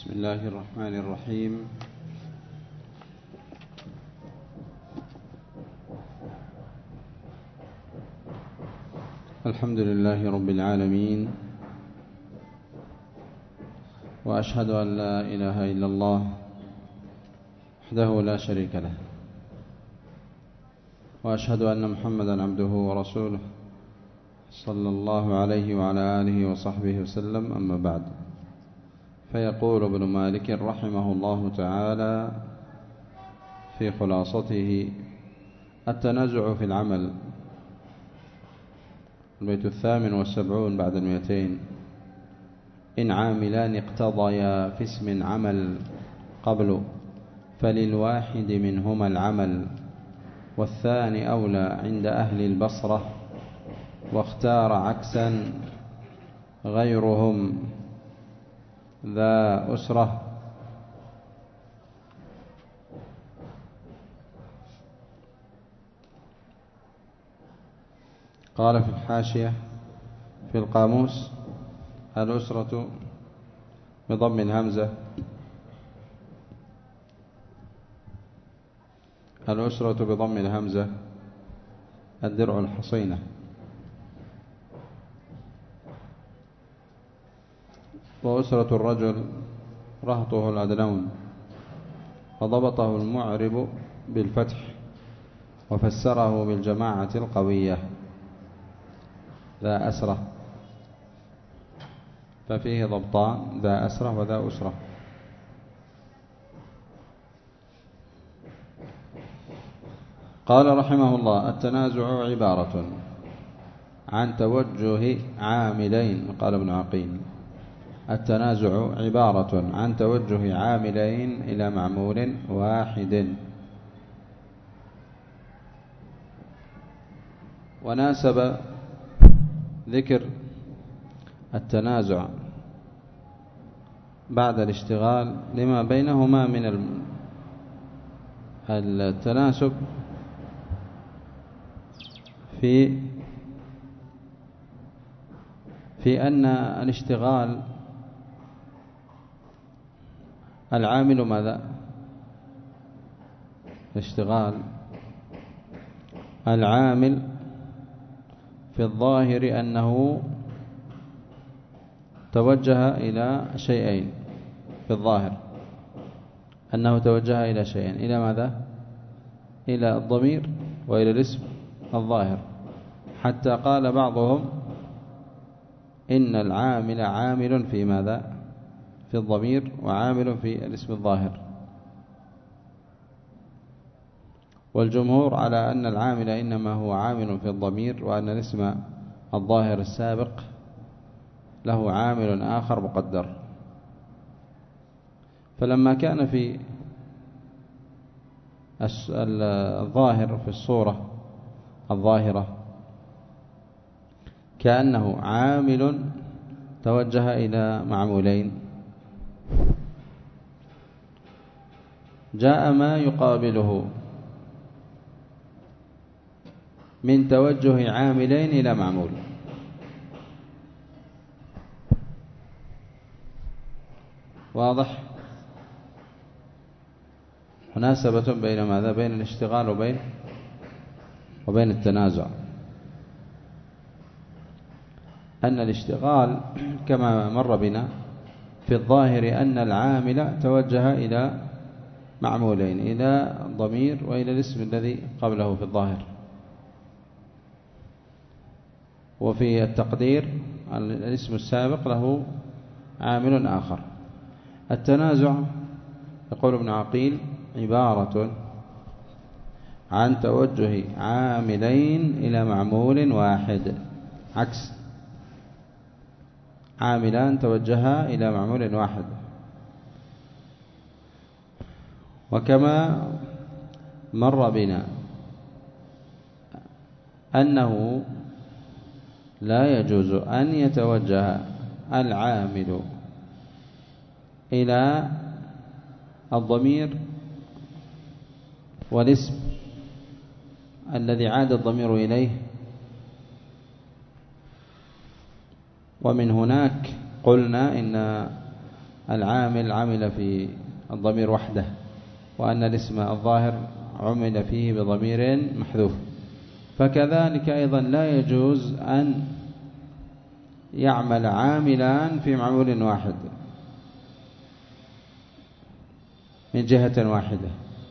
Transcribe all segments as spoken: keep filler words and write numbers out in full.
بسم الله الرحمن الرحيم. الحمد لله رب العالمين، وأشهد أن لا إله إلا الله وحده لا شريك له، وأشهد أن محمدا عبده ورسوله صلى الله عليه وعلى آله وصحبه وسلم. أما بعد، فيقول ابن مالك رحمه الله تعالى في خلاصته: التنازع في العمل. البيت الثامن والسبعون بعد المئتين: إن عاملان اقتضيا في اسم عمل قبل، فللواحد منهما العمل، والثاني أولى عند أهل البصرة، واختار عكسا غيرهم ذا أسرة. قال في الحاشية في القاموس: الأسرة بضم الهمزة، الأسرة بضم الهمزة الدرع الحصينة. وأسرة الرجل رهطه الأدنون، وضبطه المعرب بالفتح، وفسره بالجماعة القوية ذا أسرة، ففيه ضبطان: ذا أسرة وذا أسرة. قال رحمه الله: التنازع عبارة عن توجه عاملين. قال ابن عقيل: التنازع عبارة عن توجه عاملين إلى معمول واحد. وناسب ذكر التنازع بعد الاشتغال لما بينهما من التناسب في في أن الاشتغال العامل ماذا؟ الاشتغال العامل في الظاهر أنه توجه إلى شيئين، في الظاهر أنه توجه إلى شيئين، إلى ماذا؟ إلى الضمير وإلى الاسم الظاهر، حتى قال بعضهم إن العامل عامل في ماذا؟ في الضمير، وعامل في الاسم الظاهر. والجمهور على أن العامل إنما هو عامل في الضمير، وأن الاسم الظاهر السابق له عامل آخر مقدر. فلما كان في الظاهر في الصورة الظاهرة كأنه عامل توجه إلى معمولين، جاء ما يقابله من توجه عاملين إلى معمول. واضح؟ مناسبة بين ماذا؟ بين الاشتغال وبين وبين التنازع. أن الاشتغال كما مر بنا في الظاهر أن العامل توجه إلى معمولين، إلى الضمير وإلى الاسم الذي قبله في الظاهر. وفي التقدير الاسم السابق له عامل آخر. التنازع يقول ابن عقيل عبارة عن توجه عاملين إلى معمول واحد، عكس عاملان توجها إلى معمول واحد. وكما مر بنا أنه لا يجوز أن يتوجه العامل إلى الضمير والاسم الذي عاد الضمير إليه، ومن هناك قلنا إن العامل عمل في الضمير وحده، وأن الاسم الظاهر عمل فيه بضمير محذوف. فكذلك أيضا لا يجوز أن يعمل عاملان في معمول واحد من جهة واحدة،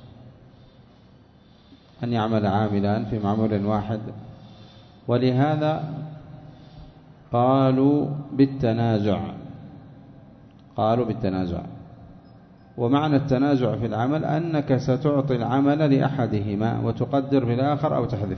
أن يعمل عاملان في معمول واحد. ولهذا قالوا بالتنازع، قالوا بالتنازع. ومعنى التنازع في العمل أنك ستعطي العمل لأحدهما وتقدر في الآخر أو تحذف،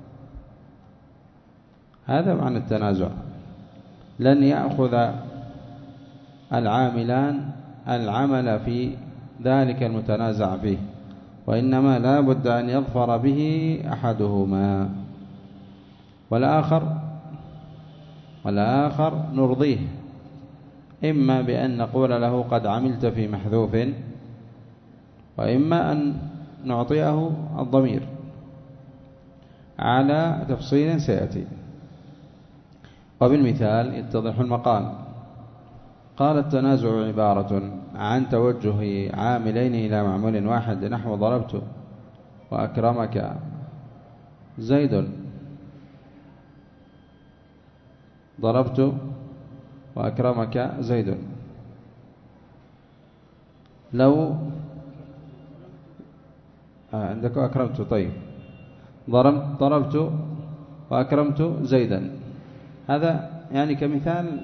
هذا معنى التنازع. لن يأخذ العاملان العمل في ذلك المتنازع فيه، وإنما لا بد أن يظفر به أحدهما، والآخر والآخر نرضيه، إما بأن نقول له قد عملت في محذوف، وإما أن نعطيه الضمير على تفصيل سيأتي. وبالمثال يتضح المقال. قال التنازع عبارة عن توجه عاملين إلى معمول واحد، نحو ضربت وأكرمك زيد، ضربت وأكرمك زيد. لو آه عندك أكرمت، طيب ضربت وأكرمت زيدا، هذا يعني كمثال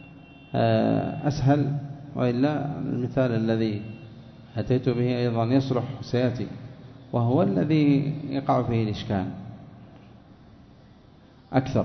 أسهل، وإلا المثال الذي أتيت به أيضا يصلح سيأتي، وهو الذي يقع فيه الإشكال أكثر.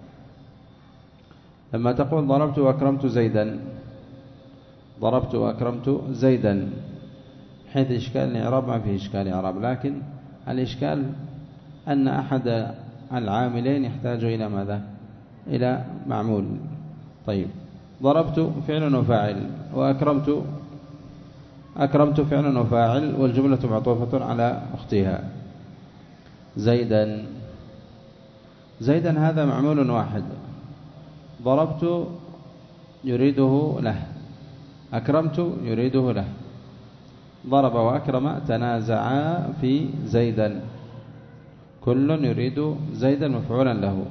لما تقول ضربت وأكرمت زيدا، ضربت وأكرمت زيدا، حيث إشكال الإعراب ما فيه إشكال إعراب، لكن الإشكال أن أحد العاملين يحتاج إلى ماذا؟ إلى معمول. طيب ضربت فعل وفاعل، وأكرمت أكرمت فعل وفاعل، والجملة معطوفة على أختها. زيدا زيدا هذا معمول واحد، ضربت يريده له، أكرمت يريده له. ضرب وأكرم تنازعا في زيدا، كل يريد زيدا مفعولا له.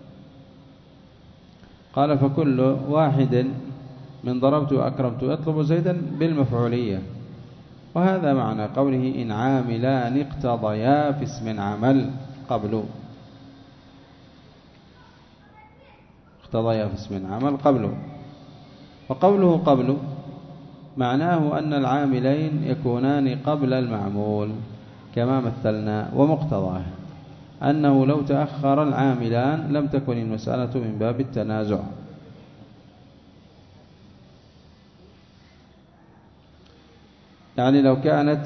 قال فكل واحد من ضربت وأكرمت يطلب زيدا بالمفعولية، وهذا معنى قوله إن عاملان اقتضيا في اسم عمل قبل، اقتضيا في اسم عمل قبل. وقوله قبل معناه أن العاملين يكونان قبل المعمول كما مثلنا، ومقتضاه أنه لو تأخر العاملان لم تكن المسألة من باب التنازع. يعني لو كانت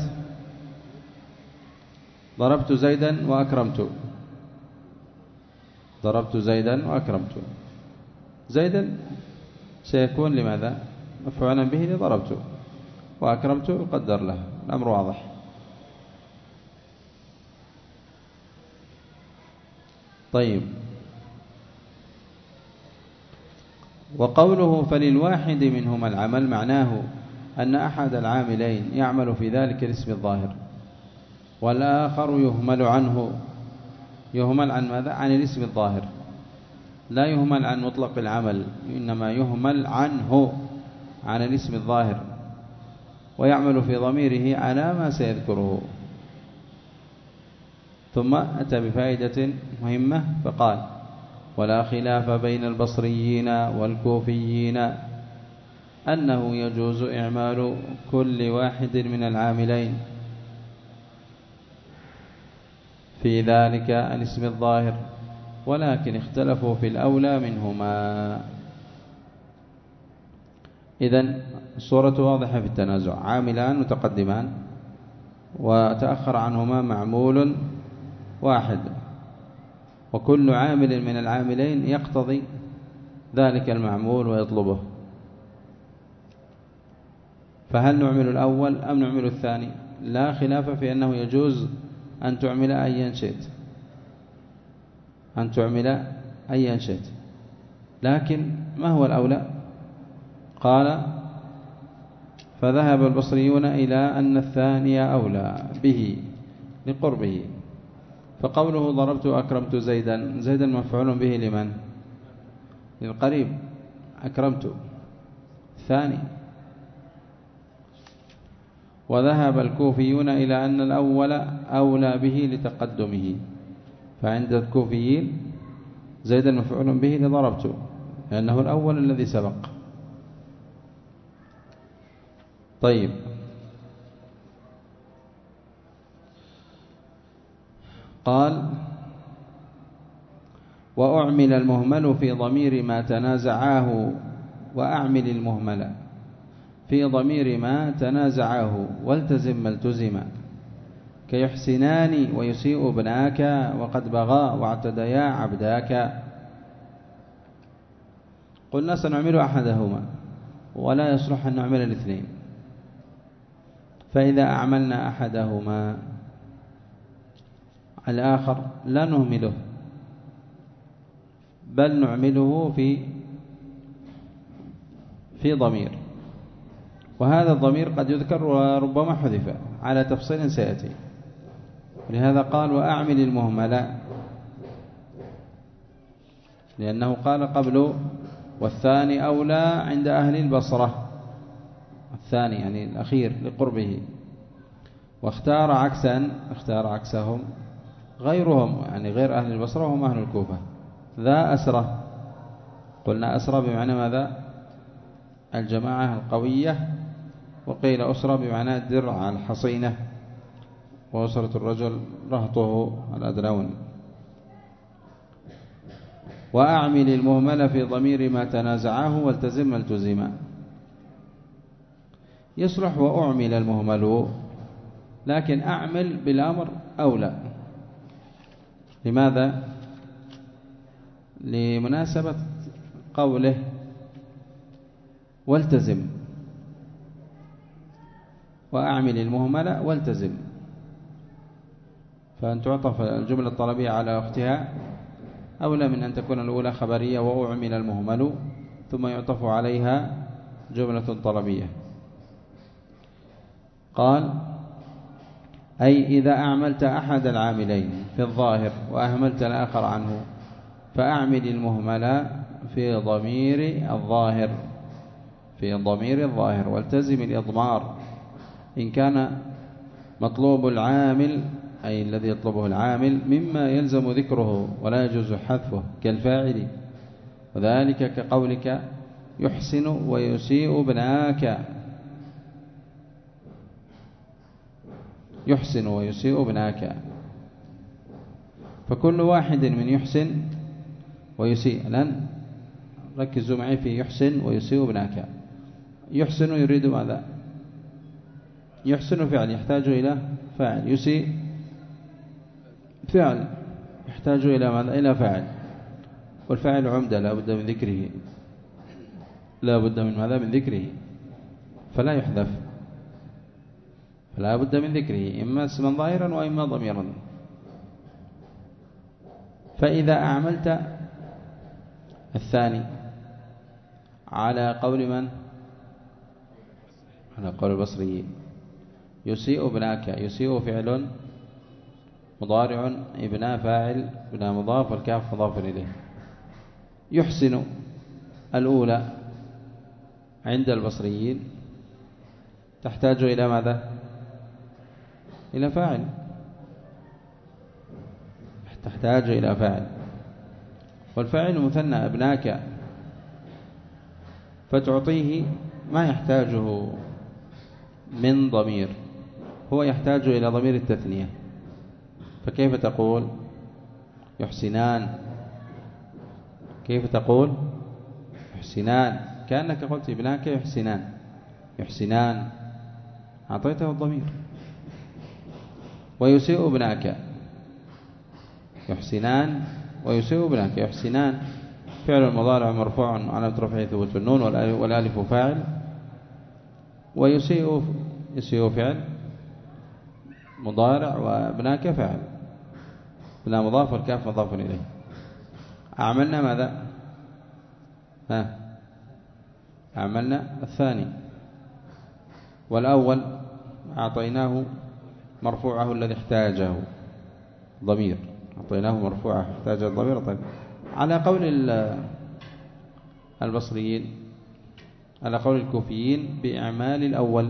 ضربت زيدا وأكرمت، ضربت زيدا وأكرمت، زيدا سيكون لماذا؟ مفعولا به لضربت، وأكرمت يقدر له، الأمر واضح. طيب وقوله فللواحد منهما العمل معناه أن أحد العاملين يعمل في ذلك الاسم الظاهر، والآخر يهمل عنه. يهمل عن ماذا؟ عن الاسم الظاهر، لا يهمل عن مطلق العمل، إنما يهمل عنه عن الاسم الظاهر، ويعمل في ضميره على ما سيذكره. ثم أتى بفائدة مهمة فقال ولا خلاف بين البصريين والكوفيين أنه يجوز إعمال كل واحد من العاملين في ذلك الاسم الظاهر، ولكن اختلفوا في الأولى منهما. إذن الصورة واضحة في التنازع، عاملان متقدمان وتأخر عنهما معمول واحد، وكل عامل من العاملين يقتضي ذلك المعمول ويطلبه. فهل نعمل الأول أم نعمل الثاني؟ لا خلاف في أنه يجوز أن تعمل أيا شئت، أن تعمل أيا شئت، لكن ما هو الأولى؟ قال فذهب البصريون إلى أن الثاني أولى به لقربه. فقوله ضربت أكرمت زيدا، زيدا مفعول به لمن؟ للقريب، أكرمت الثاني. وذهب الكوفيون إلى أن الأول أولى به لتقدمه، فعند الكوفيين زيدا مفعول به لضربت لأنه الأول الذي سبق. طيب، قال وأعمل المهمل في ضمير ما تنازعاه، وأعمل المهمل في ضمير ما تنازعاه والتزم ما التزم، كيحسنان ويسيء ابناك وقد بغى واعتديا عبداك. قلنا سنعمل أحدهما ولا يصلح أن نعمل الاثنين، فإذا أعملنا أحدهما الآخر لا نهمله بل نعمله في في ضمير، وهذا الضمير قد يذكر وربما حذف على تفصيل سيأتي. لهذا قال وأعمل المهمل، لأنه قال قبل والثاني أولى عند أهل البصرة، الثاني يعني الأخير لقربه، واختار عكسا اختار عكسهم غيرهم، يعني غير أهل البصرة وهم أهل الكوفة. ذا أسرة، قلنا أسرة بمعنى ماذا؟ الجماعة القوية، وقيل أسرة بمعنى الدرع الحصينة، وأسرة الرجل رهطه الأدرون. وأعمل المهمل في ضمير ما تنازعاه والتزم ما التزم. يصلح وأعمل المهمل، لكن أعمل بالأمر أولى. لماذا؟ لمناسبة قوله والتزم، وأعمل المهمل والتزم، فأن تعطف الجملة الطلبية على أختها أولى من أن تكون الأولى خبرية وأعمل المهمل ثم يعطف عليها جملة طلبية. قال أي إذا أعملت أحد العاملين في الظاهر وأهملت الآخر عنه فأعمل المهمل في ضمير الظاهر في ضمير الظاهر والتزم الإضمار إن كان مطلوب العامل أي الذي يطلبه العامل مما يلزم ذكره ولا يجوز حذفه كالفاعل، وذلك كقولك يحسن ويسيء ابناك، يحسن ويسيء ابناك، فكل واحد من يحسن ويسيء. الآن ركزوا معي في يحسن ويسيء ابناك. يحسن يريد ماذا؟ يحسن فعل يحتاج إلى فاعل، يسيء فعل يحتاج إلى ماذا؟ إلى فاعل، والفاعل عمدة لا بد من ذكره، لا بد من ماذا؟ من ذكره، فلا يحذف، فلا بد من ذكره إما اسما ظاهرا وإما ضميرا. فإذا أعملت الثاني على قول من؟ على قول البصريين، يسيء ابناك، يسيء فعل مضارع، ابنا فاعل، ابنا مضاف، والكاف مضاف إليه. يحسن الأولى عند البصريين تحتاج إلى ماذا؟ إلى فاعل، تحتاج إلى فاعل، والفاعل مثنى ابناك، فتعطيه ما يحتاجه من ضمير، هو يحتاج إلى ضمير التثنية. فكيف تقول يحسنان؟ كيف تقول يحسنان؟ كأنك قلت ابناك يحسنان، يحسنان أعطيته الضمير. ويسيء ابناك، يحسنان ويسيء ابناك، يحسنان فعل مضارع مرفوع على رفعه ثبوت النون والالف فاعل، ويسيء يسيء فعل مضارع وابناك فاعل، بلا مضاف والكاف مضاف إليه. أعملنا ماذا؟ ها أعملنا الثاني، والأول أعطيناه مرفوعه الذي احتاجه ضمير، أعطيناه مرفوعه احتاج الضمير. طيب على قول البصريين، على قول الكوفيين بإعمال الأول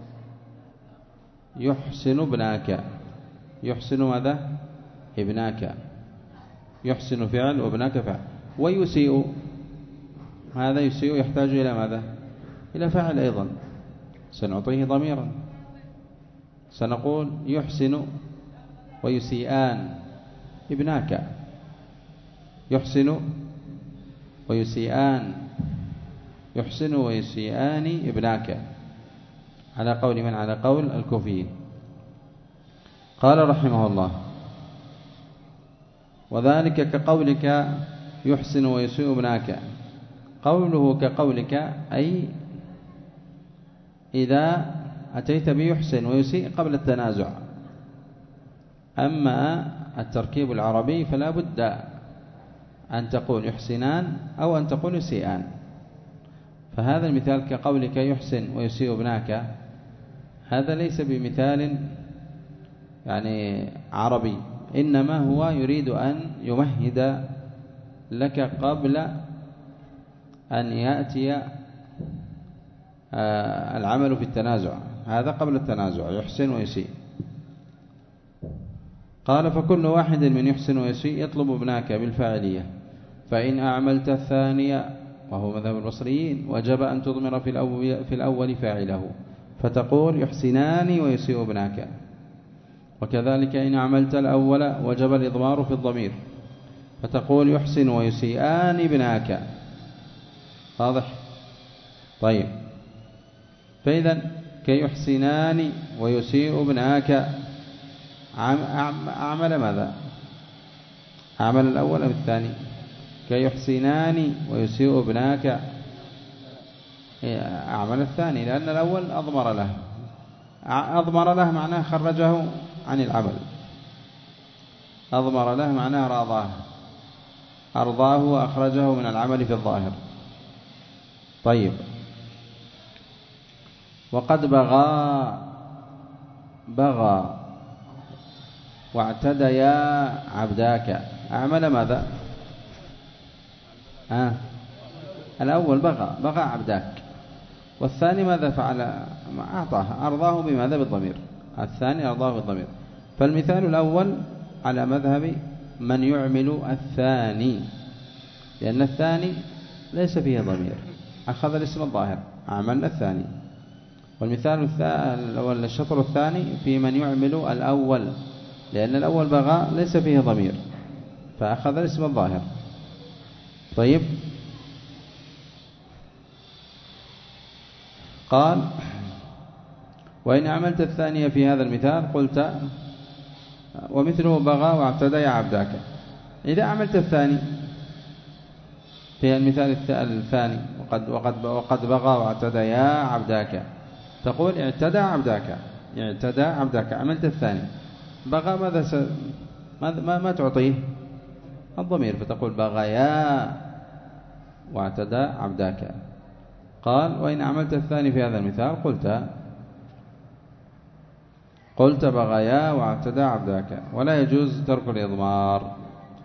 يحسن ابناك، يحسن ماذا؟ ابناك، يحسن فعل وابناك فعل. ويسيء، هذا يسيء يحتاج إلى ماذا؟ إلى فعل أيضا، سنعطيه ضميرا، سنقول يحسن ويسيئان ابناك، يحسن ويسيئان، يحسن ويسيئان ابناك، على قول من؟ على قول الكوفيين. قال رحمه الله: وذلك كقولك يحسن ويسيء ابناك. قوله كقولك أي إذا أتيت بيحسن ويسيء قبل التنازع. أما التركيب العربي فلا بد أن تقول يحسنان أو أن تقول يسيئان. فهذا المثال كقولك يحسن ويسيء ابناك، هذا ليس بمثال يعني عربي، إنما هو يريد أن يمهد لك قبل أن يأتي العمل في التنازع. هذا قبل التنازع، يحسن ويسيء. قال: فكل واحد من يحسن ويسيء يطلب ابناك بالفاعلية، فإن أعملت الثانية وهو مذهب البصريين وجب أن تضمر في الأول, في الأول فاعله، فتقول يحسنان ويسيء ابناك. وكذلك إن عملت الأول وجب الإضمار في الضمير، فتقول يحسن ويسيئان ابناك. واضح؟ طيب، فإذا كيحسنان ويسيء ابناك أعمل ماذا؟ أعمل الأول أم الثاني؟ كيحسنان ويسيء ابناك أعمل الثاني، لأن الأول أضمر له. أضمر له معناه خرجه عن العمل، أضمر له معناه راضاه، أرضاه وأخرجه من العمل في الظاهر. طيب، وقد بغى بغى واعتديا عبداك أعمل ماذا؟ آه. الأول بغى بغى عبداك، والثاني ماذا فعل؟ أعطاه، أرضاه بماذا؟ بالضمير. الثاني أرضاه بالضمير. فالمثال الأول على مذهب من يعمل الثاني، لأن الثاني ليس فيه ضمير، أخذ الاسم الظاهر، عملنا الثاني. والمثال الثاني الشطر الثاني في من يعمل الأول، لأن الأول بغى ليس فيه ضمير، فأخذ الاسم الظاهر. طيب، قال: وإن عملت الثانية في هذا المثال قلت ومثله بغى واعتدى عبداك. إذا عملت الثاني في المثال الثاني وقد, وقد, وقد بغى واعتدى عبداك، تقول اعتدى عبداك، اعتدى عبداك. عملت الثاني، بغى ماذا س... ما, ما تعطيه؟ الضمير، فتقول بغيا واعتدى عبداك. قال: وإن عملت الثاني في هذا المثال قلت قلت بغيا واعتدى عبداك، ولا يجوز ترك الإضمار،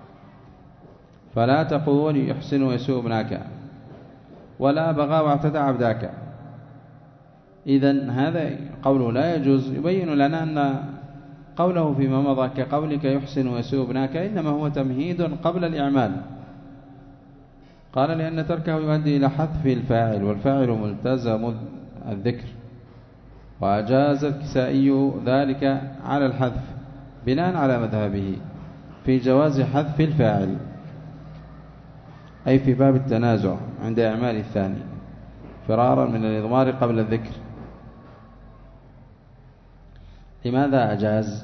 فلا تقول يحسن ويسوء ابناك ولا بغى واعتدى عبداك. إذن هذا قوله لا يجوز يبين لنا أن قوله فيما مضى كقولك يحسن ويسوء ابناك إنما هو تمهيد قبل الإعمال. قال: لأن تركه يؤدي إلى حذف الفاعل، والفاعل ملتزم الذكر، وأجاز الكسائي ذلك على الحذف بناء على مذهبه في جواز حذف الفاعل، أي في باب التنازع عند إعمال الثاني، فرارا من الإضمار قبل الذكر. لماذا أجاز؟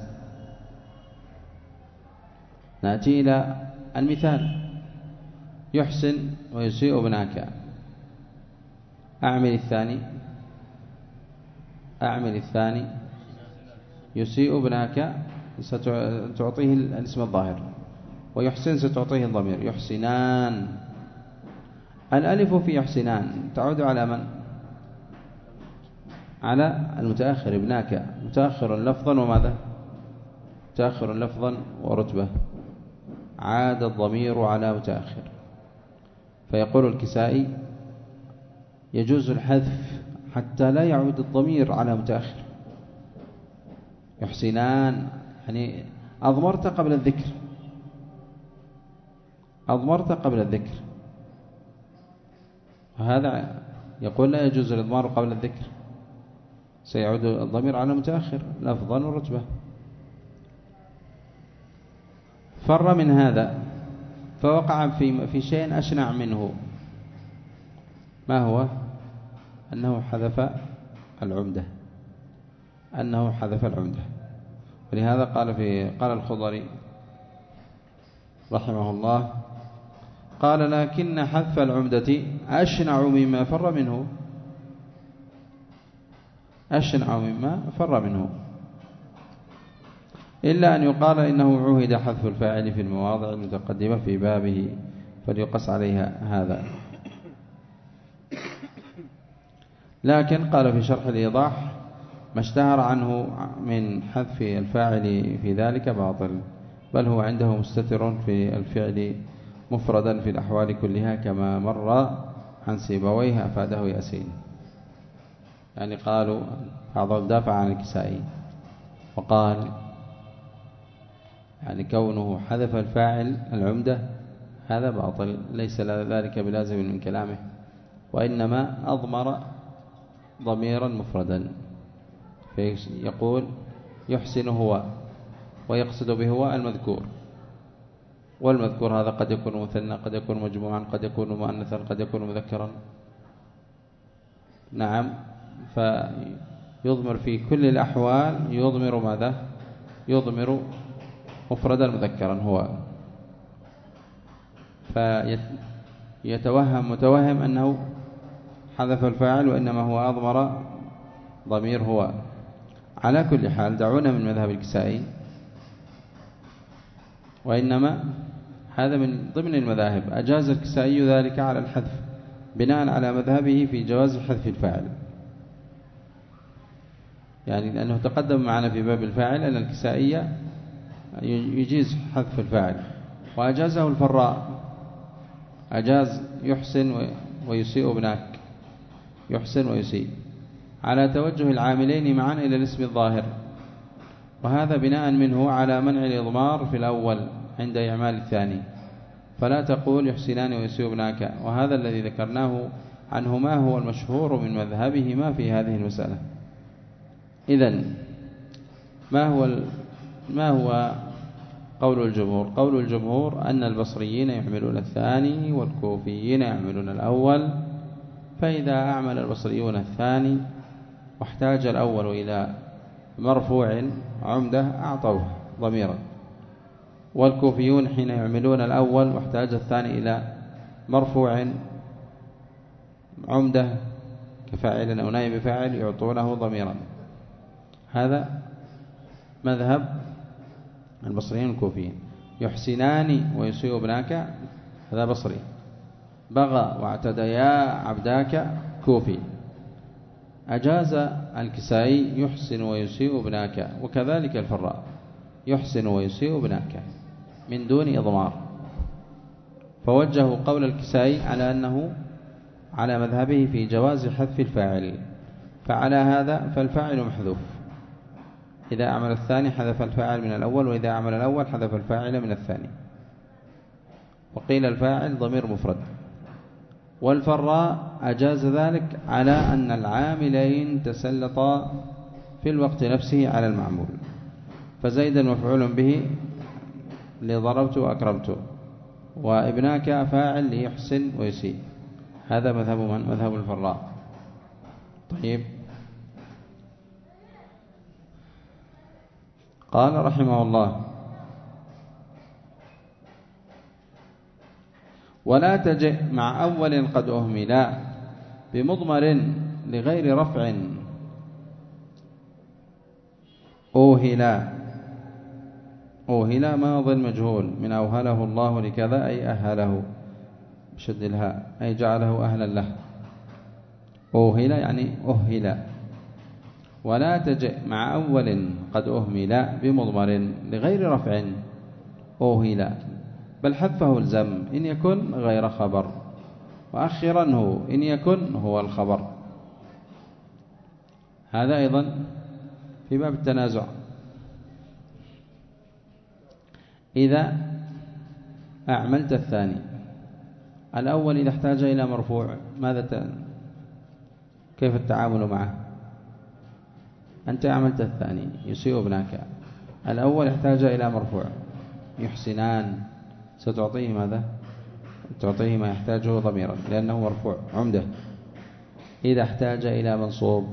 نأتي إلى المثال: يحسن ويسيء ابناك، أعمل الثاني أعمل الثاني يسيء ابناك ستعطيه الاسم الظاهر، ويحسن ستعطيه الضمير. يحسنان، الألف في يحسنان تعود على من؟ على المتأخر ابناك، متأخر لفظا وماذا؟ متأخر لفظا ورتبة. عاد الضمير على متأخر. فيقول الكسائي يجوز الحذف حتى لا يعود الضمير على متأخر. يحسنان يعني أضمرت قبل الذكر، أضمرت قبل الذكر، وهذا يقول لا يجوز الإضمار قبل الذكر، سيعود الضمير على متأخر لفظا ورتبة. فر من هذا فوقع في في شيء أشنع منه. ما هو؟ أنه حذف العمدة، أنه حذف العمدة. ولهذا قال في قال الخضري رحمه الله، قال لكن حذف العمدة أشنع مما فر منه، أشنع مما فر منه، إلا أن يقال إنه عهد حذف الفاعل في المواضع المتقدمة في بابه فليقص عليها هذا. لكن قال في شرح الإيضاح ما اشتهر عنه من حذف الفاعل في ذلك باطل، بل هو عنده مستتر في الفعل مفردا في الأحوال كلها كما مر عن سيبويه أفاده ياسين. يعني قالوا بعضهم دافع عن الكسائي وقال يعني كونه حذف الفاعل العمدة هذا باطل، ليس ذلك بلازم من كلامه، وإنما أضمر ضميرا مفردا. فيقول يحسن هو، ويقصد به هو المذكور، والمذكور هذا قد يكون مثنى، قد يكون مجموعا، قد يكون مؤنثا، قد يكون مذكرا. نعم، فيضمر في كل الأحوال، يضمر ماذا؟ يضمر مفردا مذكرا هو. فيتوهم متوهم أنه حذف الفاعل وإنما هو أضمر ضمير هو. على كل حال دعونا من مذهب الكسائي، وإنما هذا من ضمن المذاهب. أجاز الكسائي ذلك على الحذف بناء على مذهبه في جواز حذف الفاعل، يعني لأنه تقدم معنا في باب الفاعل أن الكسائي يجيز حذف الفاعل، وأجازه الفراء، أجاز يحسن ويسيء ابناك، يحسن ويسيء، على توجه العاملين معا إلى الاسم الظاهر، وهذا بناء منه على منع الإضمار في الأول عند إعمال الثاني، فلا تقول يحسنان ويسيء ابناك. وهذا الذي ذكرناه عنه ما هو المشهور من مذهبه ما في هذه المسألة. إذن ما هو ما هو قول الجمهور؟ قول الجمهور أن البصريين يعملون الثاني والكوفيين يعملون الأول، فإذا أعمل البصريون الثاني واحتاج الأول إلى مرفوع عمدة أعطوه ضميرا، والكوفيون حين يعملون الأول واحتاج الثاني إلى مرفوع عمدة كفاعل أو نائب فاعل يعطونه ضميرا. هذا مذهب البصريين الكوفيين. يحسنان ويسيء ابناك هذا بصري، بغى واعتديا عبداك كوفي. أجاز الكسائي يحسن ويسيء ابناك، وكذلك الفراء يحسن ويسيء ابناك من دون إضمار. فوجهوا قول الكسائي على أنه على مذهبه في جواز حذف الفاعل، فعلى هذا فالفاعل محذوف، إذا أعمل الثاني حذف الفاعل من الأول، وإذا أعمل الأول حذف الفاعل من الثاني. وقيل الفاعل ضمير مفرد. والفراء أجاز ذلك على أن العاملين تسلطا في الوقت نفسه على المعمول، فزيدا مفعول به لضربت وأكرمت، وابناك فاعل ليحسن ويسيء. هذا مذهب من؟ مذهب الفراء. طيب، قال رحمه الله: ولا تجئ مع أول قد أهملا بمضمر لغير رفع أوهلا. أوهلا ماض المجهول من أوهله الله لكذا أي أهله بشد الهاء، أي جعله أهلا له. أوهلا يعني أهلا. ولا تجئ مع أول قد أهمل بمضمر لغير رفع أوهل، بل حذفه الزم إن يكن غير خبر، وأخرنه إن يكن هو الخبر. هذا أيضا في باب التنازع. إذا أعملت الثاني، الأول إذا احتاج إلى مرفوع ماذا ت... كيف التعامل معه؟ أنت أعملت الثاني يسيء ابنك، الأول احتاج إلى مرفوع يحسنان، ستعطيه ماذا؟ تعطيه ما يحتاجه ضميرا لأنه مرفوع عمده. إذا احتاج إلى منصوب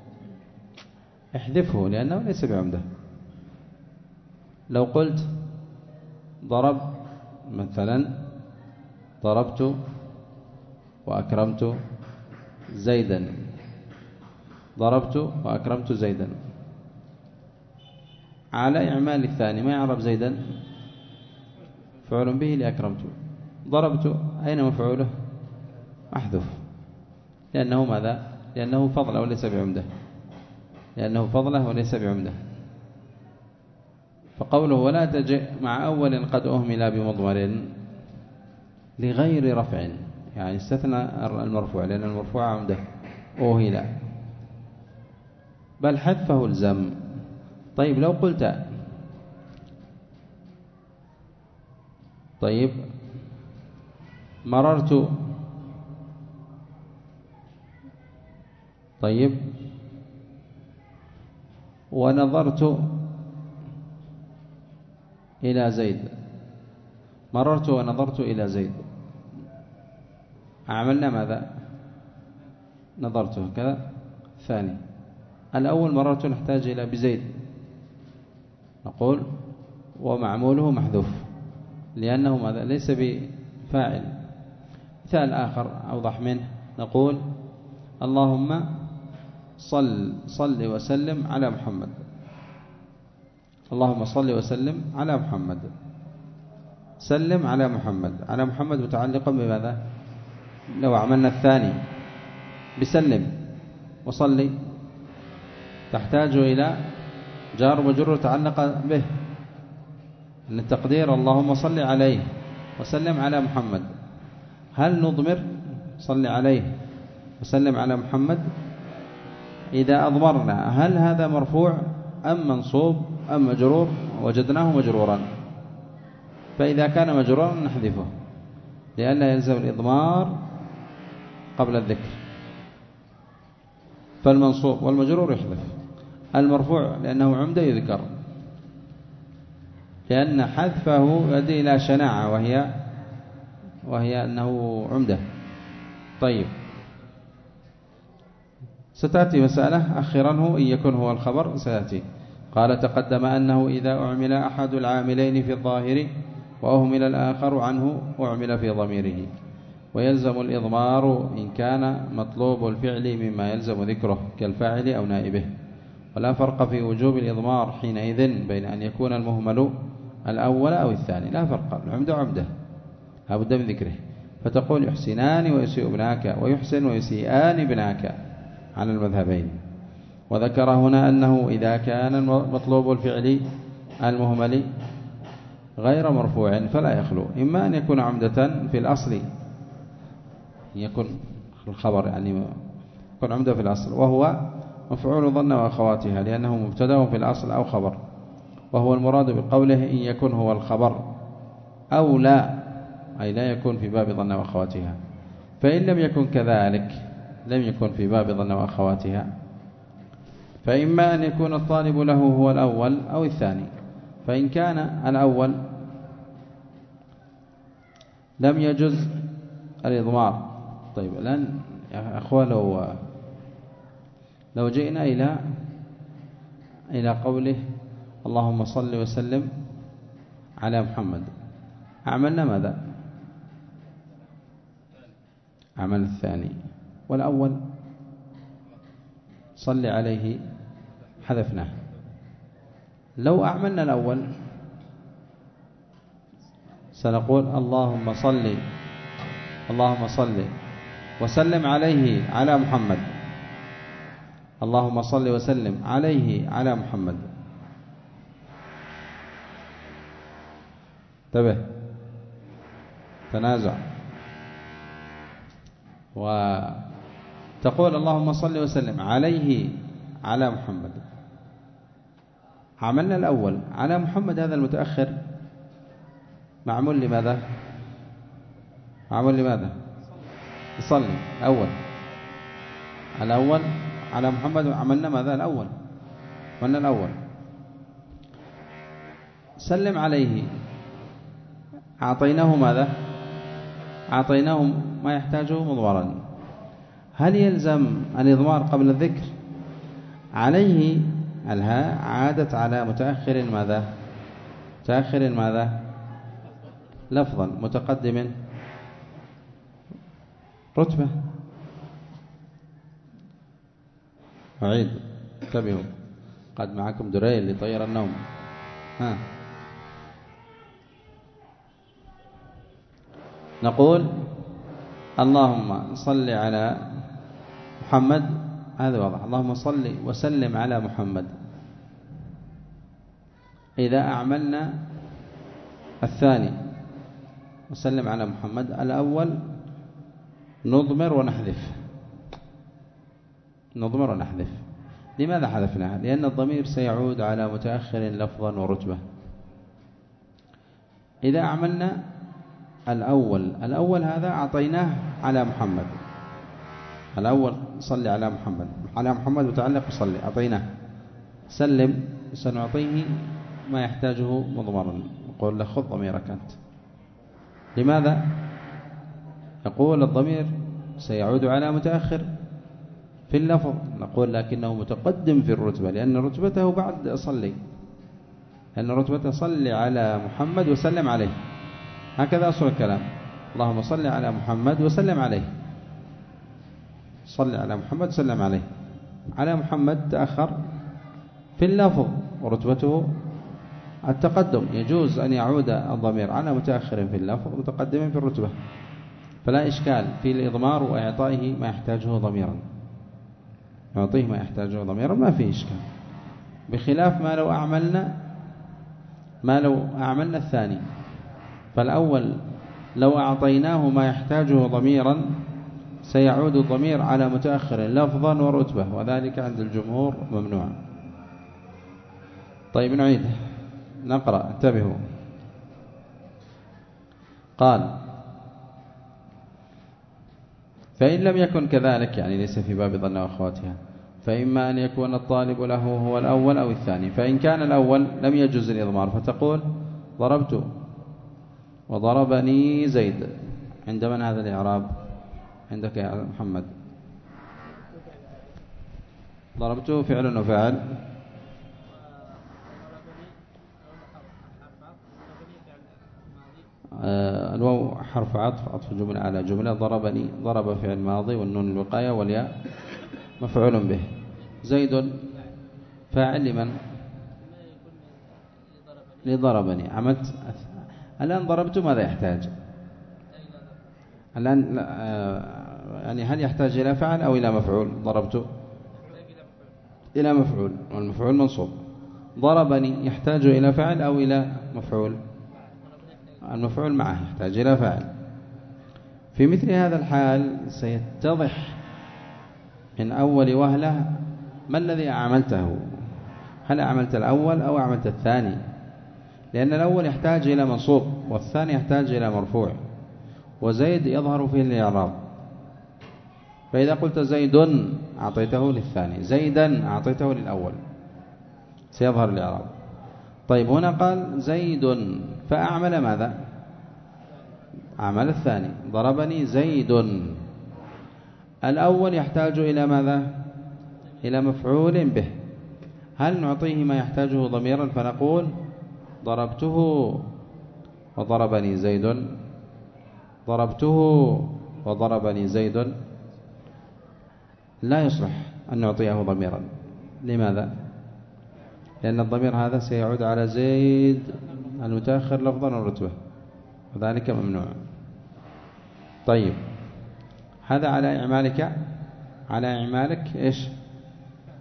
احذفه لأنه ليس بعمده. لو قلت ضرب مثلا ضربت وأكرمت زيدا، ضربت وأكرمت زيدا، على إعمال الثاني ما يعرف زيدا فعل به لأكرمت. ضربت أين مفعوله؟ أحذف لأنه ماذا؟ لأنه فضله وليس بعمده، لأنه فضله وليس بعمده. فقوله ولا تجئ مع أول قد أهمل بمضمر لغير رفع، يعني استثنى المرفوع لأن المرفوع عمده أوهل، بل حذفه الزم. طيب لو قلت طيب مررت، طيب ونظرت إلى زيد، مررت ونظرت إلى زيد، عملنا ماذا؟ نظرته كذا. ثاني الأول مررت نحتاج إلى بزيد، نقول ومعموله محذوف لأنه ماذا؟ ليس بفاعل. مثال آخر أوضح منه، نقول اللهم صل صل وسلم على محمد، اللهم صل وسلم على محمد، سلم على محمد، على محمد متعلقا بماذا؟ لو عملنا الثاني بسلم وصلي تحتاج إلى جار ومجرور تعلق به، أن التقدير اللهم صل عليه وسلم على محمد. هل نضمر صل عليه وسلم على محمد؟ إذا أضمرنا هل هذا مرفوع أم منصوب أم مجرور؟ وجدناه مجرورا، فإذا كان مجرورا نحذفه لئلا يلزم الإضمار قبل الذكر. فالمنصوب والمجرور يحذف، المرفوع لأنه عمده يذكر، لأن حذفه يؤدي إلى شناعة وهي وهي أنه عمده. طيب ستأتي مسألة أخيرا إن يكن هو الخبر سيأتي. قال تقدم أنه إذا أعمل أحد العاملين في الظاهر وأهمل الآخر عنه أعمل في ضميره، ويلزم الإضمار إن كان مطلوب الفعل مما يلزم ذكره كالفاعل أو نائبه. ولا فرق في وجوب الإضمار حينئذ بين أن يكون المهمل الأول أو الثاني، لا فرق، العمدة عمده لا بد من ذكره. فتقول يحسنان ويسيء ابناك، ويحسن ويسيئان ابناك على المذهبين. وذكر هنا أنه إذا كان مطلوب الفعل المهمل غير مرفوع فلا يخلو إما أن يكون عمدة في الأصل، يكون الخبر يعني يكون عمدة في الأصل وهو مفعول ظن وأخواتها لأنه مبتدأ في الأصل أو خبر، وهو المراد بقوله إن يكن هو الخبر، أو لا أي لا يكون في باب ظن وأخواتها. فإن لم يكن كذلك لم يكن في باب ظن وأخواتها، فإما أن يكون الطالب له هو الأول أو الثاني. فإن كان الأول لم يجز الإضمار. طيب الآن يا أخوة لو لو جئنا إلى إلى قوله اللهم صل وسلم على محمد، عملنا ماذا؟ عمل الثاني، والأول صل عليه حذفناه. لو أعملنا الأول سنقول اللهم صل اللهم صل وسلم عليه على محمد، اللهم صل وسلم عليه على محمد. انتبه، تنازع. وتقول اللهم صل وسلم عليه على محمد. عملنا الأول على محمد، هذا المتأخر معمول لماذا؟ معمول لماذا؟ يصلي أول. الأول على محمد عملنا ماذا؟ الأول. عملنا الأول. سلم عليه، أعطيناه ماذا؟ أعطيناه ما يحتاجه مضمرا. هل يلزم الإضمار قبل الذكر؟ عليه الهاء عادت على متأخر ماذا؟ متأخر ماذا؟ لفظا، متقدم رتبة. أعيد، انتبهوا، قد معكم دريل اللي طير النوم. ها، نقول اللهم صل على محمد، هذا واضح، اللهم صل وسلم على محمد. إذا أعملنا الثاني وسلم على محمد، الأول نضمر ونحذف، نضمر ونحذف. لماذا حذفناها؟ لأن الضمير سيعود على متأخر لفظا ورتبة. إذا عملنا الأول، الأول هذا أعطيناه على محمد، الأول صلي على محمد، على محمد متعلق بصلي، أعطيناه. سلم سنعطيه ما يحتاجه مضمرا، نقول له خذ ضميرك أنت. لماذا؟ يقول الضمير سيعود على متأخر في اللفظ، نقول لكنه متقدم في الرتبة، لأن رتبته بعد صلي، لأن رتبته صلي على محمد وسلم عليه. هكذا أصل الكلام، اللهم صل على محمد وسلم عليه، صل على محمد وسلم عليه. على محمد تأخر في اللفظ ورتبته التقدم، يجوز أن يعود الضمير على متأخر في اللفظ متقدم في الرتبة، فلا إشكال في الإضمار وإعطائه ما يحتاجه ضميرا، يعطيه ما يحتاجه ضميرا، ما فيه إشكال. بخلاف ما لو أعملنا ما لو أعملنا الثاني، فالأول لو أعطيناه ما يحتاجه ضميرا سيعود الضمير على متأخر لفظا ورتبة، وذلك عند الجمهور ممنوع. طيب نعيد نقرأ، انتبهوا. قال فإن لم يكن كذلك، يعني ليس في باب ظن وأخواتها، فإما أن يكون الطالب له هو الأول أو الثاني. فإن كان الأول لم يجوز الإضمار، فتقول ضربت وضربني زيد. عند من هذا الإعراب؟ عندك يا محمد. ضربته فعل وفاعل، آه الواو حرف عطف، عطف جملة على جملة. ضربني، ضرب فعل ماضي، والنون الوقاية، والياء مفعول به. زيد فاعل لمن؟ لضربني. عملت الآن ضربت، ماذا يحتاج الآن؟ يعني هل يحتاج إلى فعل أو إلى مفعول؟ ضربت إلى مفعول، والمفعول منصوب. ضربني يحتاج إلى فعل أو إلى مفعول؟ المفعول معه يحتاج إلى فعل. في مثل هذا الحال سيتضح من أول وهلة ما الذي أعملته، هل أعملت الأول أو أعملت الثاني؟ لأن الأول يحتاج إلى منصوب، والثاني يحتاج إلى مرفوع، وزيد يظهر فيه الإعراب. فإذا قلت زيد أعطيته للثاني، زيدا أعطيته للأول، سيظهر الإعراب. طيب هنا قال زيد، فأعمل ماذا؟ أعمل الثاني، ضربني زيد. الأول يحتاج إلى ماذا؟ إلى مفعول به. هل نعطيه ما يحتاجه ضميرا فنقول ضربته وضربني زيد، ضربته وضربني زيد؟ لا يصلح أن نعطيه ضميرا. لماذا؟ لأن الضمير هذا سيعود على زيد المتأخر لفظا ورتبة، وذلك ممنوع. طيب هذا على إعمالك، على إعمالك إيش؟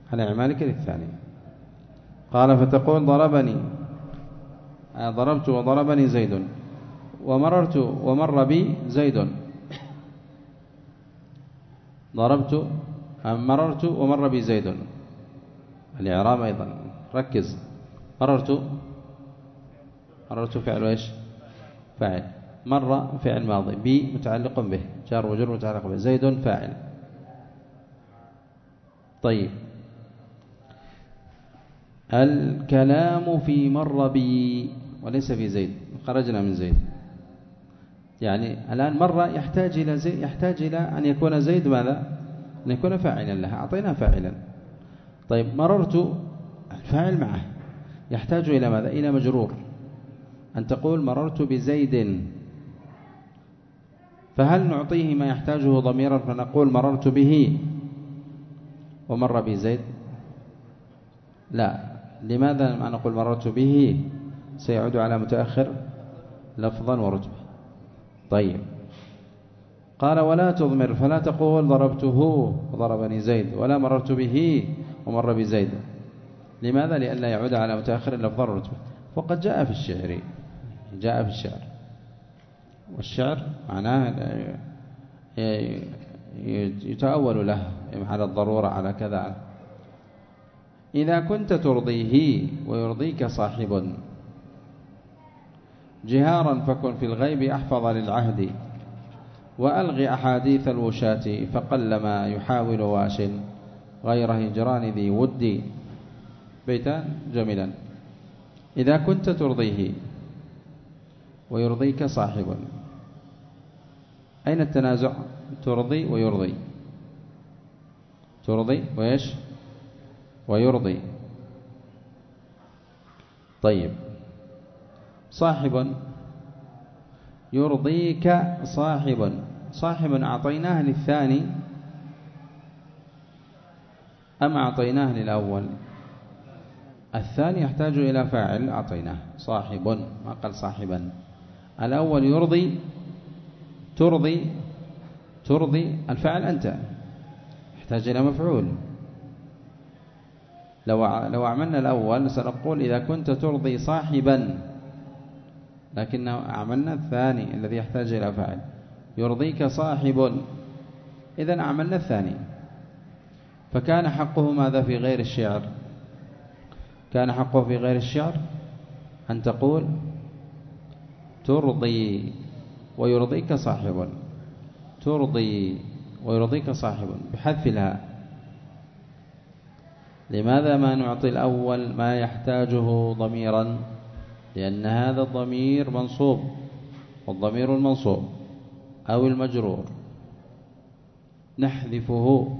على إعمالك للثاني. قال فتقول ضربني ضربت وضربني زيد ومررت ومر بي زيد. ضربت مررت ومر بي زيد. الإعراب أيضا ركز. مررت مررت فعل ايش؟ فاعل. مر فعل ماضي، بي متعلق به، جار وجر متعلق به، زيد فاعل. طيب الكلام في مر بي وليس في زيد، خرجنا من زيد. يعني الآن مر يحتاج إلى زيد، يحتاج إلى أن يكون زيد ماذا؟ أن يكون فاعلا لها، أعطينا فاعلا. طيب مررت الفاعل معه يحتاج إلى ماذا؟ إلى مجرور. أن تقول مررت بزيد، فهل نعطيه ما يحتاجه ضميرا فنقول مررت به ومر بزيد؟ لا. لماذا ما نقول مررت به؟ سيعود على متأخر لفظا ورتبة. طيب قال ولا تضمر، فلا تقول ضربته وضربني زيد ولا مررت به ومر بزيد. لماذا؟ لئلا يعود على متأخر لفظا ورتبة. وقد جاء في الشعر، جاء في الشعر، والشعر معناه يتأول له على الضرورة على كذا. إذا كنت ترضيه ويرضيك صاحب جهارا فكن في الغيب أحفظ للعهد وألغي أحاديث الوشاة فقلما يحاول واش غير هجران ذي ودي. بيتان جميلا. إذا كنت ترضيه ويرضيك صاحب، أين التنازع؟ ترضي ويرضي، ترضي وإيش ويرضي. طيب صاحب يرضيك صاحب، صاحب أعطيناه للثاني أم أعطيناه للأول؟ الثاني يحتاج إلى فاعل، أعطيناه صاحب ما قال صاحبا. الأول يرضي، ترضي ترضي الفاعل أنت، يحتاج إلى مفعول. لو لو عملنا الأول سنقول إذا كنت ترضي صاحبا، لكنه عملنا الثاني الذي يحتاج إلى فاعل، يرضيك صاحب، إذن عملنا الثاني. فكان حقه ماذا في غير الشعر؟ كان حقه في غير الشعر أن تقول ترضي ويرضيك صاحب، ترضي ويرضيك صاحب بحذف الهاء. لماذا ما نعطي الأول ما يحتاجه ضميرا؟ لأن هذا الضمير منصوب، والضمير المنصوب أو المجرور نحذفه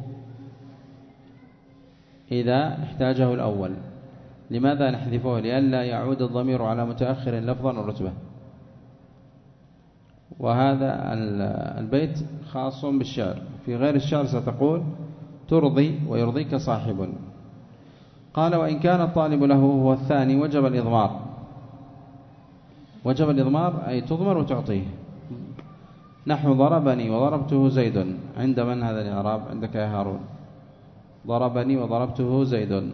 إذا احتاجه الأول. لماذا نحذفه؟ لئلا يعود الضمير على متأخر لفظا ورتبة. وهذا البيت خاص بالشعر. في غير الشعر ستقول ترضي ويرضيك صاحب. قال وإن كان الطالب له هو الثاني وجب الإضمار. وجب الإضمار أي تضمر وتعطيه. نحو ضربني وضربته زيد. عند من هذا الإعراب؟ عندك يا هارون. ضربني وضربته زيد.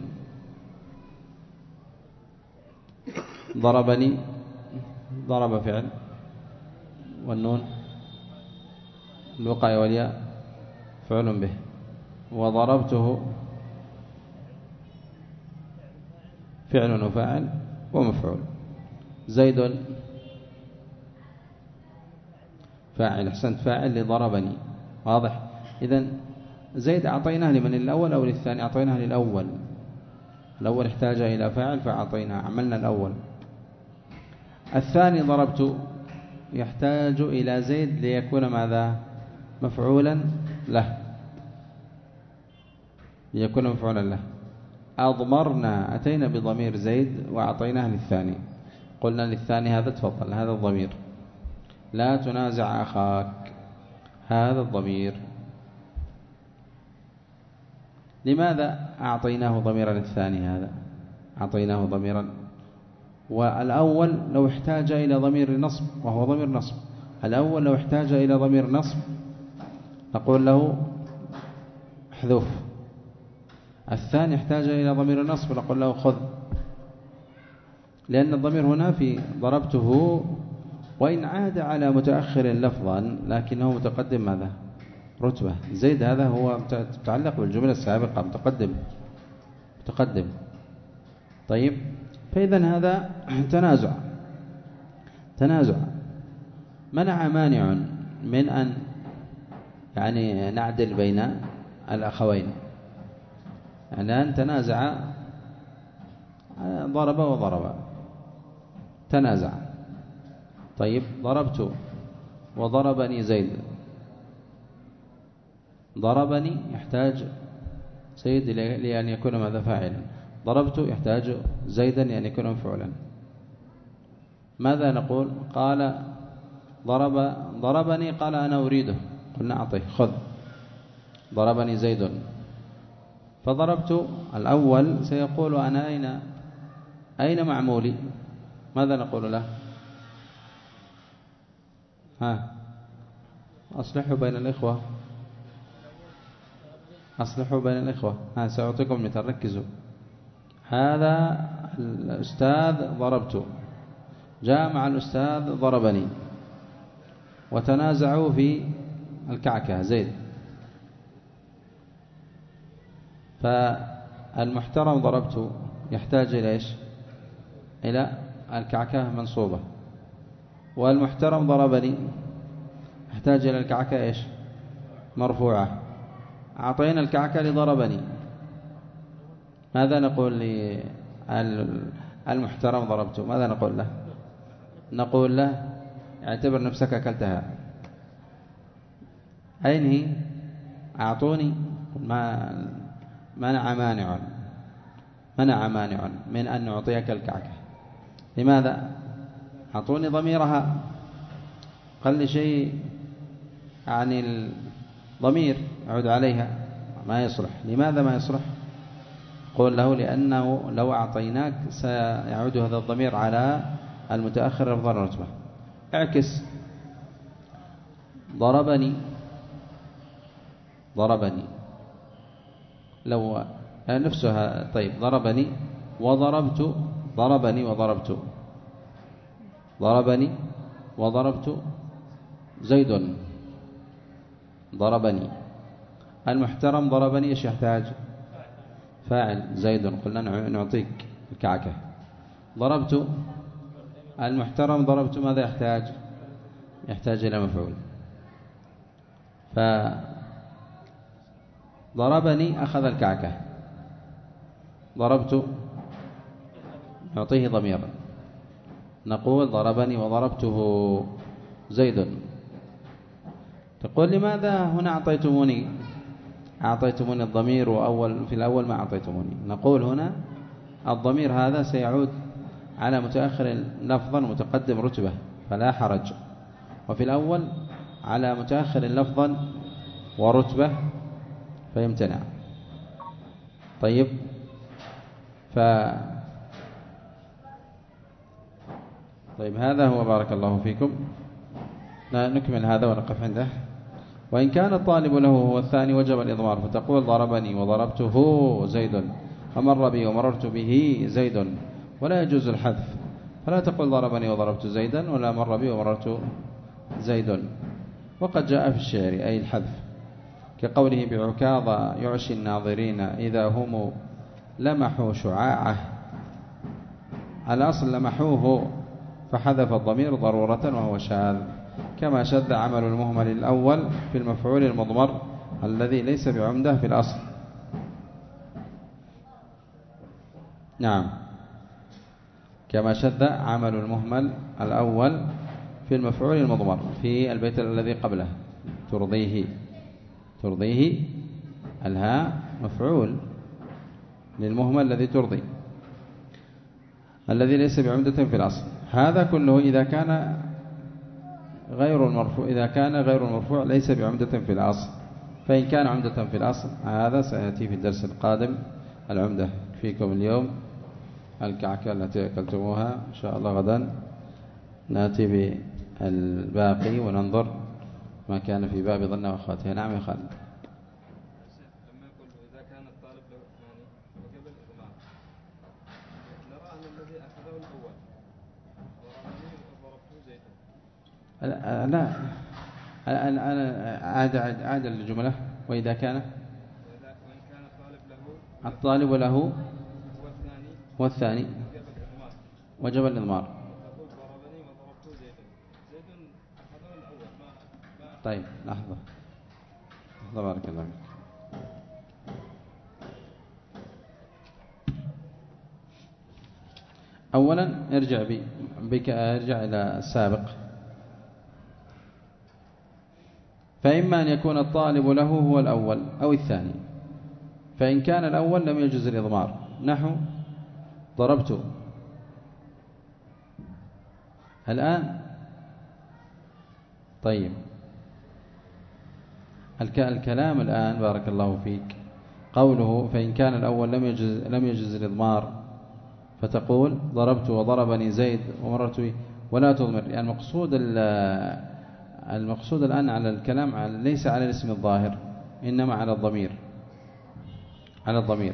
ضربني ضرب فعل والنون الوقاية والياء فعل به، وضربته فعل وفاعل ومفعول. زيد فاعل، أحسنت، فاعل لضربني. واضح؟ إذن زيد أعطيناه لمن؟ الأول أو للثاني؟ أعطيناه للأول. الأول احتاج إلى فاعل فأعطيناه، عملنا الأول. الثاني ضربت يحتاج إلى زيد ليكون ماذا؟ مفعولا له، ليكون مفعولا له. أضمرنا، أتينا بضمير زيد وأعطيناه للثاني. قلنا للثاني هذا تفضل، هذا الضمير، لا تنازع أخاك، هذا الضمير. لماذا أعطيناه ضميرا للثاني؟ هذا أعطيناه ضميرا، والأول لو احتاج إلى ضمير نصب وهو ضمير نصب، الأول لو احتاج إلى ضمير نصب نقول له احذف. الثاني يحتاج إلى ضمير النصب، نقول له خذ، لأن الضمير هنا في ضربته، وإن عاد على متأخر لفظا لكنه متقدم ماذا؟ رتبة. زيد هذا هو متعلق بالجملة السابقة، متقدم متقدم. طيب، فإذا هذا تنازع تنازع منع مانع من أن يعني نعدل بين الأخوين، يعني أن تنازع، ضرب وضرب، تنازع. طيب، ضربت وضربني زيد، ضربني يحتاج زيد لأن يكون ماذا؟ فاعلا. ضربت يحتاج زيدا لأن يكون مفعولا. ماذا نقول؟ قال ضرب ضربني، قال أنا أريده، قلنا أعطيه، خذ. ضربني زيد، فضربت الأول سيقول أنا أين أين معمولي؟ ماذا نقول له؟ ها، أصلحوا بين الإخوة، أصلحوا بين الإخوة. ها، سأعطيكم مثال، ركزوا. هذا الأستاذ ضربته، جاء مع الأستاذ ضربني، وتنازعوا في الكعكة زيد. فالمحترم ضربته يحتاج إلى إيش؟ إلى الكعكة منصوبة، والمحترم ضربني يحتاج إلى الكعكة إيش؟ مرفوعة. أعطينا الكعكة لضربني، ماذا نقول للمحترم ضربته؟ ماذا نقول له؟ نقول له اعتبر نفسك أكلتها. أين هي؟ أعطوني. ما منع مانع منع مانع من أن نعطيك الكعكة. لماذا؟ أعطوني ضميرها، قال لي شيء عن الضمير يعود عليها، ما يصلح. لماذا ما يصلح؟ قول له لأنه لو أعطيناك سيعود هذا الضمير على المتأخر لفظ الرتبة. اعكس، ضربني ضربني لو نفسها. طيب، ضربني وضربت، ضربني وضربت، ضربني وضربت زيد، ضربني. المحترم ضربني ايش يحتاج؟ فاعل زيد، قلنا نعطيك الكعكة. ضربت المحترم، ضربت، ماذا يحتاج؟ يحتاج إلى مفعول. فضربني أخذ الكعكة، ضربت نعطيه ضميرا، نقول ضربني وضربته زيد. تقول لماذا هنا أعطيتموني أعطيتموني الضمير، وأول في الأول ما أعطيتموني؟ نقول هنا الضمير هذا سيعود على متأخر لفظا متقدم رتبة فلا حرج، وفي الأول على متأخر لفظا ورتبة فيمتنع. طيب، ف طيب هذا هو، بارك الله فيكم. نكمل هذا ونقف عنده. وإن كان الطالب له هو الثاني وجب الإضمار، فتقول ضربني وضربته زيد، ومر بي ومررت به زيد، ولا يجوز الحذف، فلا تقول ضربني وضربت زيدا ولا مر بي ومررت زيد. وقد جاء في الشعر أي الحذف، كقوله بعكاظ يعشي الناظرين إذا هم لمحوا شعاعه. الأصل لمحوه، فحذف الضمير ضرورة وهو شاذ، كما شذ عمل المهمل الأول في المفعول المضمر الذي ليس بعمده في الأصل. نعم، كما شذ عمل المهمل الأول في المفعول المضمر في البيت الذي قبله. ترضيه ترضيه الهاء مفعول للمهمل الذي ترضي الذي ليس بعمدة في الأصل. هذا كله إذا كان غير المرفوع إذا كان غير المرفوع ليس بعمدة في الأصل. فإن كان عمدة في الأصل، هذا سيأتي في الدرس القادم العمدة. فيكم اليوم الكعكة التي أكلتموها، إن شاء الله غدا نأتي بالباقي وننظر ما كان في باب ظن وأخواتها. نعم يا خالد. لما يقول إذا كان الطالب له الثاني أخذه الأول ضربته زيدا. لا أنا عاد عاد الجملة. وإذا كان وإن كان الطالب له الطالب له هو الثاني والثاني وجب الإضمار. تقول ضربني وضربته زيدا. زيد أخذه الأول ما ما طيب لحظة لحظة بارك الله فيك. أولا ارجع بي بك ارجع إلى السابق. فإما أن يكون الطالب له هو الأول أو الثاني، فإن كان الأول لم يجوز الإضمار. نحو ضربت. الآن طيب الكلام الآن بارك الله فيك قوله فإن كان الأول لم يجوز لم يجوز الإضمار، فتقول ضربت وضربني زيد ومررت به ولا تضمر. يعني المقصود المقصود الآن على الكلام على ليس على الاسم الظاهر، إنما على الضمير على الضمير.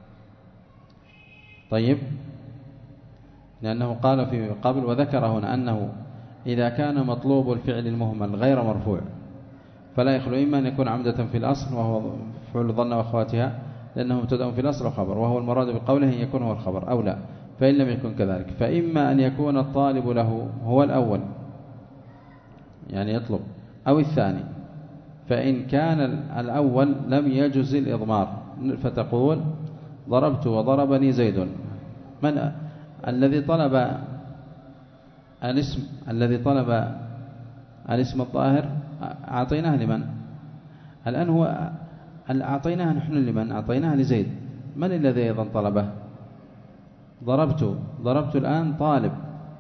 طيب لأنه قال في قبل وذكر هنا أنه إذا كان مطلوب الفعل المهمل غير مرفوع فلا يخلو إما أن يكون عمدة في الأصل وهو فعل ظن وأخواتها لأنه مبتدأ في الأصل وخبر، وهو المراد بقوله أن يكون هو الخبر أو لا. فإن لم يكن كذلك فإما أن يكون الطالب له هو الأول يعني يطلب أو الثاني. فإن كان الأول لم يجز الإضمار، فتقول ضربت وضربني زيد. من الذي طلب الاسم الذي طلب الاسم الظاهر أعطيناه لمن؟ الآن هو أعطيناه نحن لمن؟ أعطيناه لزيد. من الذي أيضا طلبه؟ ضربت ضربت الآن طالب،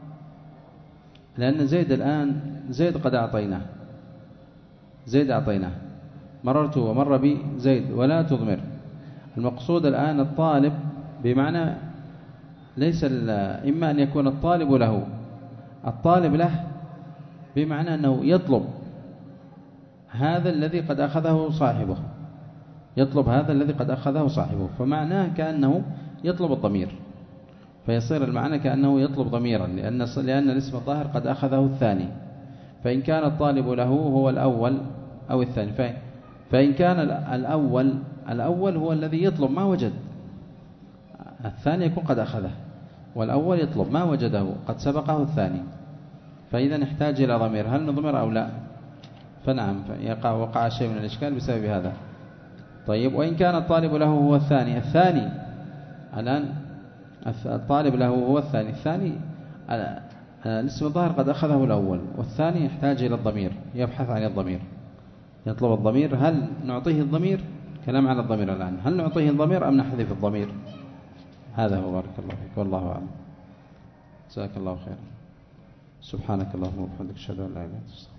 لأن زيد الآن زيد قد أعطيناه زيد أعطيناه مررت ومر بي زيد ولا تضمر. المقصود الآن الطالب بمعنى ليس إما أن يكون الطالب له الطالب له بمعنى أنه يطلب هذا الذي قد أخذه صاحبه يطلب هذا الذي قد أخذه صاحبه فمعناه كأنه يطلب الضمير، فيصير المعنى كأنه يطلب ضميرا لأن لأن الاسم الظاهر قد أخذه الثاني. فإن كان الطالب له هو الأول أو الثاني، فإن كان الأول الأول هو الذي يطلب ما وجد، الثاني يكون قد أخذه، والأول يطلب ما وجده قد سبقه الثاني، فإذا نحتاج إلى ضمير. هل نضمر أو لا؟ فنعم يقع وقع شيء من الإشكال بسبب هذا. طيب وإن كان الطالب له هو الثاني الثاني الآن الطالب له هو الثاني الثاني الاسم الظاهر قد أخذه الأول، والثاني يحتاج إلى الضمير، يبحث عن الضمير، يطلب الضمير. هل نعطيه الضمير؟ كلام على الضمير الآن. هل نعطيه الضمير أم نحذف الضمير؟ هذا هو. بارك الله فيك والله أعلم. جزاك الله خيرا. سبحانك اللهم وبحمدك أشهد أن لا إله إلا أنت.